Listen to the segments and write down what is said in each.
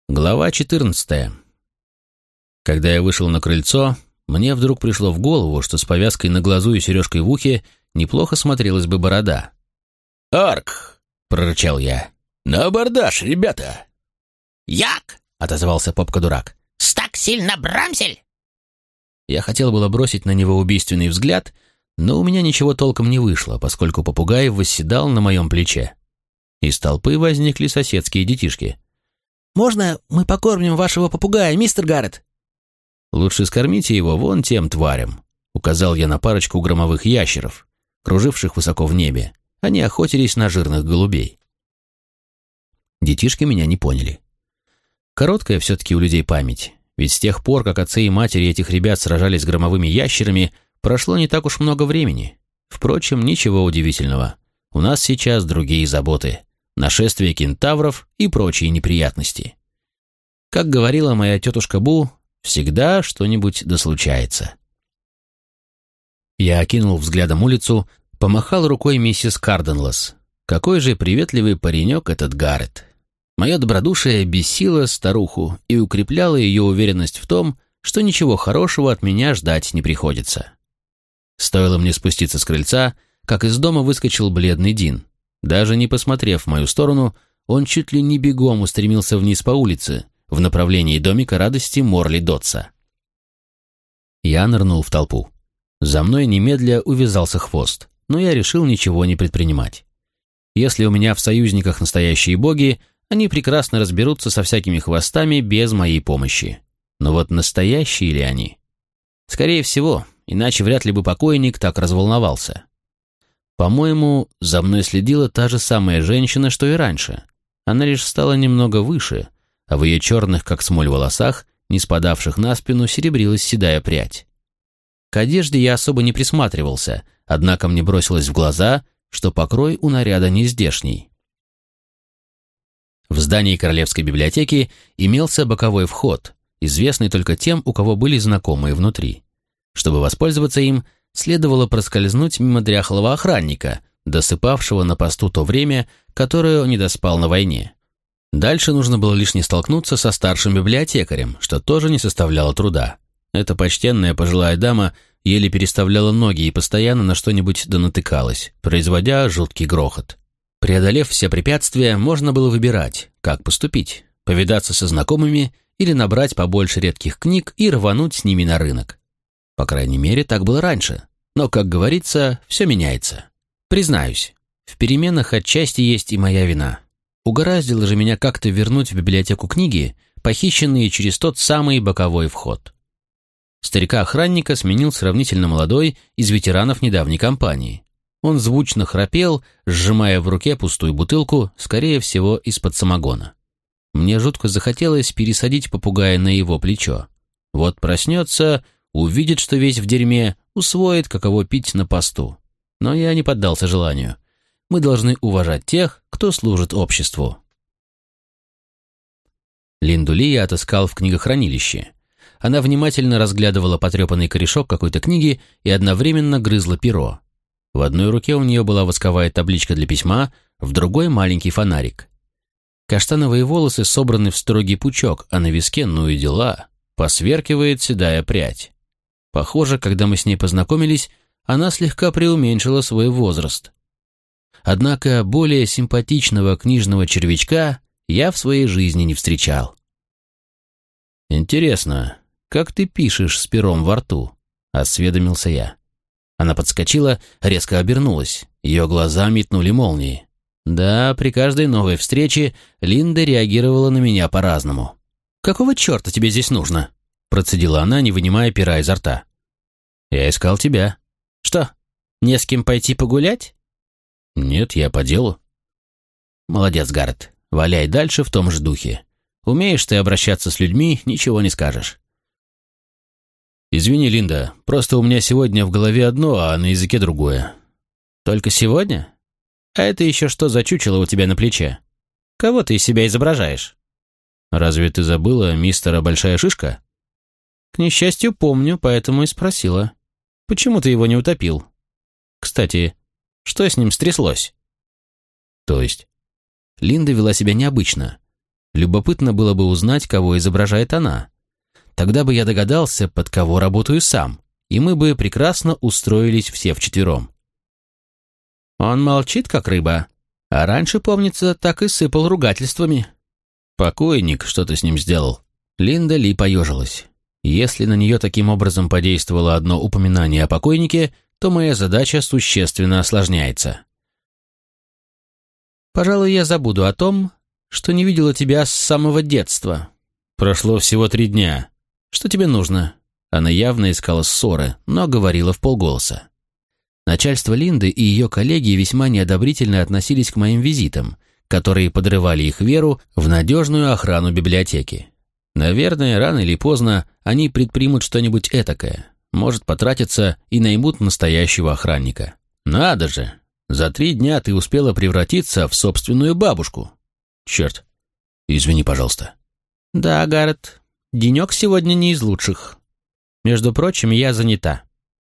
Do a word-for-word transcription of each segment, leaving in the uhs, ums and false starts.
Глава четырнадцатая. Когда я вышел на крыльцо, мне вдруг пришло в голову, что с повязкой на глазу и сережкой в ухе неплохо смотрелась бы борода. «Арк!» — прорычал я. «На абордаж, ребята!» «Як!» — отозвался попка-дурак. «Стак сильно брамсель!» Я хотел было бросить на него убийственный взгляд, но у меня ничего толком не вышло, поскольку попугай восседал на моем плече. Из толпы возникли соседские детишки. «Можно мы покормим вашего попугая, мистер Гаррет?» «Лучше скормите его вон тем тварям», — указал я на парочку громовых ящеров, круживших высоко в небе. Они охотились на жирных голубей. Детишки меня не поняли. Короткая все-таки у людей память, ведь с тех пор, как отцы и матери этих ребят сражались с громовыми ящерами, прошло не так уж много времени. Впрочем, ничего удивительного. У нас сейчас другие заботы. Нашествие кентавров и прочие неприятности. Как говорила моя тетушка Бу, всегда что-нибудь да случается. Я окинул взглядом улицу, помахал рукой миссис Карденлас. Какой же приветливый паренек этот Гаррет. Мое добродушие бесило старуху и укрепляло ее уверенность в том, что ничего хорошего от меня ждать не приходится. Стоило мне спуститься с крыльца, как из дома выскочил бледный Дин. Даже не посмотрев в мою сторону, он чуть ли не бегом устремился вниз по улице, в направлении домика радости Морли Дотса. Я нырнул в толпу. За мной немедля увязался хвост, но я решил ничего не предпринимать. Если у меня в союзниках настоящие боги, они прекрасно разберутся со всякими хвостами без моей помощи. Но вот настоящие ли они? Скорее всего, иначе вряд ли бы покойник так разволновался. По-моему, за мной следила та же самая женщина, что и раньше. Она лишь стала немного выше, а в ее черных, как смоль, волосах, не спадавших на спину, серебрилась седая прядь. К одежде я особо не присматривался, однако мне бросилось в глаза, что покрой у наряда не здешний. В здании Королевской библиотеки имелся боковой вход, известный только тем, у кого были знакомые внутри. Чтобы воспользоваться им, следовало проскользнуть мимо дряхлого охранника, досыпавшего на посту то время, которое он не доспал на войне. Дальше нужно было лишь не столкнуться со старшим библиотекарем, что тоже не составляло труда. Эта почтенная пожилая дама еле переставляла ноги и постоянно на что-нибудь донатыкалась, производя жуткий грохот. Преодолев все препятствия, можно было выбирать, как поступить: повидаться со знакомыми или набрать побольше редких книг и рвануть с ними на рынок. По крайней мере, так было раньше. Но, как говорится, все меняется. Признаюсь, в переменах отчасти есть и моя вина. Угораздило же меня как-то вернуть в библиотеку книги, похищенные через тот самый боковой вход. Старика-охранника сменил сравнительно молодой из ветеранов недавней кампании. Он звучно храпел, сжимая в руке пустую бутылку, скорее всего, из-под самогона. Мне жутко захотелось пересадить попугая на его плечо. Вот проснется, увидит, что весь в дерьме, усвоит, каково пить на посту. Но я не поддался желанию. Мы должны уважать тех, кто служит обществу. Линду Ли я отыскал в книгохранилище. Она внимательно разглядывала потрепанный корешок какой-то книги и одновременно грызла перо. В одной руке у нее была восковая табличка для письма, в другой — маленький фонарик. Каштановые волосы собраны в строгий пучок, а на виске, ну и дела, посверкивает седая прядь. Похоже, когда мы с ней познакомились, она слегка преуменьшила свой возраст. Однако более симпатичного книжного червячка я в своей жизни не встречал. «Интересно, как ты пишешь с пером во рту?» — осведомился я. Она подскочила, резко обернулась. Ее глаза метнули молнии. Да, при каждой новой встрече Линда реагировала на меня по-разному. «Какого черта тебе здесь нужно?» — процедила она, не вынимая пера изо рта. «Я искал тебя». «Что, не с кем пойти погулять?» «Нет, я по делу». «Молодец, Гаррет. Валяй дальше в том же духе. Умеешь ты обращаться с людьми, ничего не скажешь». «Извини, Линда, просто у меня сегодня в голове одно, а на языке другое». «Только сегодня? А это еще что за чучело у тебя на плече? Кого ты из себя изображаешь?» «Разве ты забыла мистера Большая Шишка?» «К несчастью, помню, поэтому и спросила. Почему ты его не утопил? Кстати, что с ним стряслось?» «То есть?» Линда вела себя необычно. Любопытно было бы узнать, кого изображает она. Тогда бы я догадался, под кого работаю сам, и мы бы прекрасно устроились все вчетвером. Он молчит, как рыба, а раньше, помнится, так и сыпал ругательствами. Покойник что-то с ним сделал. Линда Ли поежилась. Если на нее таким образом подействовало одно упоминание о покойнике, то моя задача существенно осложняется. Пожалуй, я забуду о том, что не видела тебя с самого детства. Прошло всего три дня. Что тебе нужно? Она явно искала ссоры, но говорила вполголоса. Начальство Линды и ее коллеги весьма неодобрительно относились к моим визитам, которые подрывали их веру в надежную охрану библиотеки. Наверное, рано или поздно они предпримут что-нибудь этакое, может потратиться и наймут настоящего охранника. Надо же, за три дня ты успела превратиться в собственную бабушку. Черт, извини, пожалуйста. Да, Гаррет, денек сегодня не из лучших. Между прочим, я занята.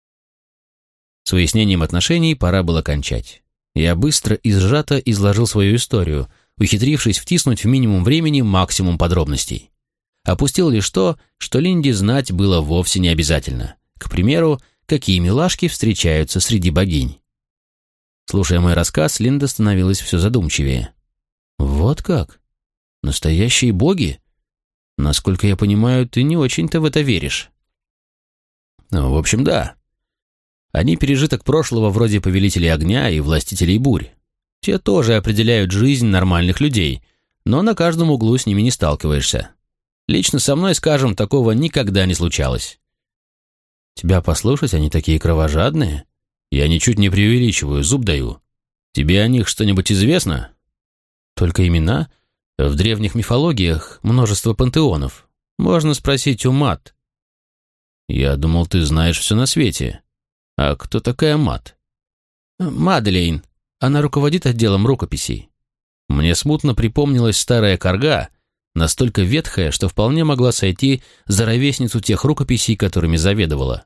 С выяснением отношений пора было кончать. Я быстро и сжато изложил свою историю, ухитрившись втиснуть в минимум времени максимум подробностей. Опустил лишь то, что Линде знать было вовсе не обязательно. К примеру, какие милашки встречаются среди богинь. Слушая мой рассказ, Линда становилась все задумчивее. «Вот как? Настоящие боги? Насколько я понимаю, ты не очень-то в это веришь». «Ну, в общем, да. Они пережиток прошлого вроде повелителей огня и властителей бурь. Те тоже определяют жизнь нормальных людей, но на каждом углу с ними не сталкиваешься. Лично со мной, скажем, такого никогда не случалось». «Тебя послушать, они такие кровожадные? Я ничуть не преувеличиваю, зуб даю. Тебе о них что-нибудь известно?» «Только имена? В древних мифологиях множество пантеонов. Можно спросить у Мат». «Я думал, ты знаешь все на свете. А кто такая Мат?» «Маделейн. Она руководит отделом рукописей». Мне смутно припомнилась старая карга, настолько ветхая, что вполне могла сойти за ровесницу тех рукописей, которыми заведовала.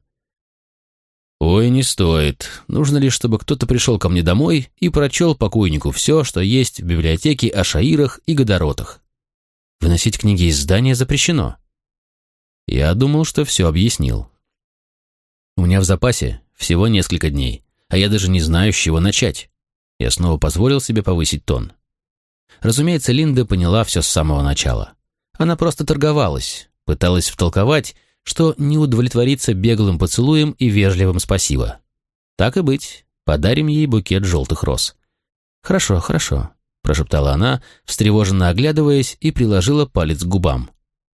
«Ой, не стоит. Нужно лишь, чтобы кто-то пришел ко мне домой и прочел покойнику все, что есть в библиотеке о Шаирах и Гадаротах. Выносить книги из здания запрещено». Я думал, что все объяснил. У меня в запасе всего несколько дней, а я даже не знаю, с чего начать. Я снова позволил себе повысить тон. Разумеется, Линда поняла все с самого начала. Она просто торговалась, пыталась втолковать, что не удовлетворится беглым поцелуем и вежливым спасибо. Так и быть, подарим ей букет желтых роз. «Хорошо, хорошо», — прошептала она, встревоженно оглядываясь, и приложила палец к губам.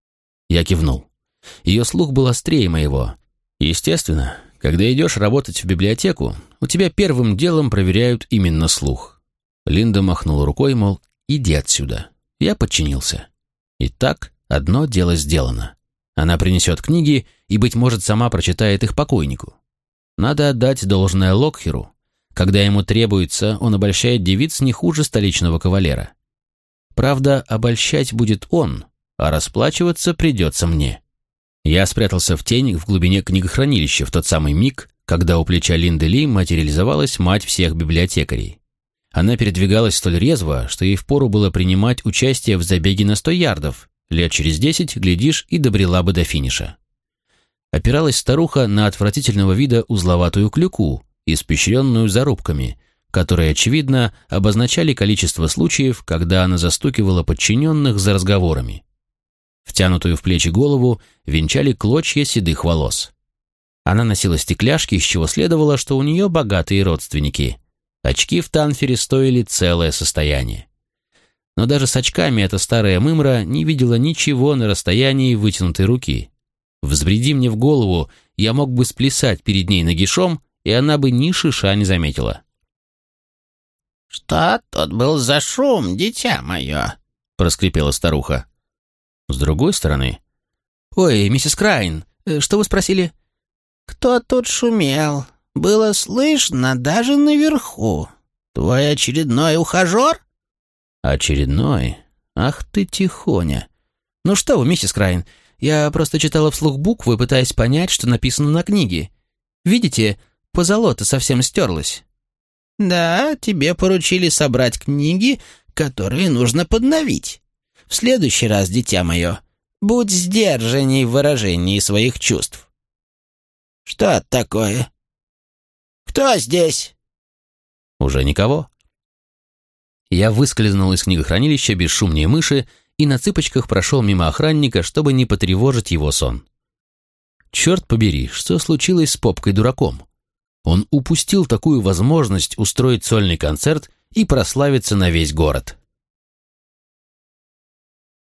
Я кивнул. Ее слух был острее моего. Естественно, когда идешь работать в библиотеку, у тебя первым делом проверяют именно слух. Линда махнула рукой, мол, иди отсюда. Я подчинился. Итак, одно дело сделано. Она принесет книги и, быть может, сама прочитает их покойнику. Надо отдать должное Локхеру. Когда ему требуется, он обольщает девиц не хуже столичного кавалера. Правда, обольщать будет он, а расплачиваться придется мне. Я спрятался в тень в глубине книгохранилища в тот самый миг, когда у плеча Линды Ли материализовалась мать всех библиотекарей. Она передвигалась столь резво, что ей впору было принимать участие в забеге на сто ярдов. Лет через десять, глядишь, и добрела бы до финиша. Опиралась старуха на отвратительного вида узловатую клюку, испещренную зарубками, которые, очевидно, обозначали количество случаев, когда она застукивала подчиненных за разговорами. Втянутую в плечи голову венчали клочья седых волос. Она носила стекляшки, из чего следовало, что у нее богатые родственники. Очки в Танфере стоили целое состояние. Но даже с очками эта старая мымра не видела ничего на расстоянии вытянутой руки. Взбреди мне в голову, я мог бы сплясать перед ней нагишом, и она бы ни шиша не заметила. «Что тут был за шум, дитя мое?» — проскрипела старуха. С другой стороны... «Ой, миссис Крайн, что вы спросили?» «Кто тут шумел? Было слышно даже наверху. Твой очередной ухажер?» «Очередной? Ах ты тихоня! Ну что вы, миссис Крайн, я просто читала вслух буквы, пытаясь понять, что написано на книге. Видите, позолота совсем стерлась». «Да, тебе поручили собрать книги, которые нужно подновить. В следующий раз, дитя мое, будь сдержанней в выражении своих чувств». «Что такое? Кто здесь?» Уже никого. Я выскользнул из книгохранилища бесшумнее мыши и на цыпочках прошел мимо охранника, чтобы не потревожить его сон. Черт побери, что случилось с Попкой-дураком? Он упустил такую возможность устроить сольный концерт и прославиться на весь город.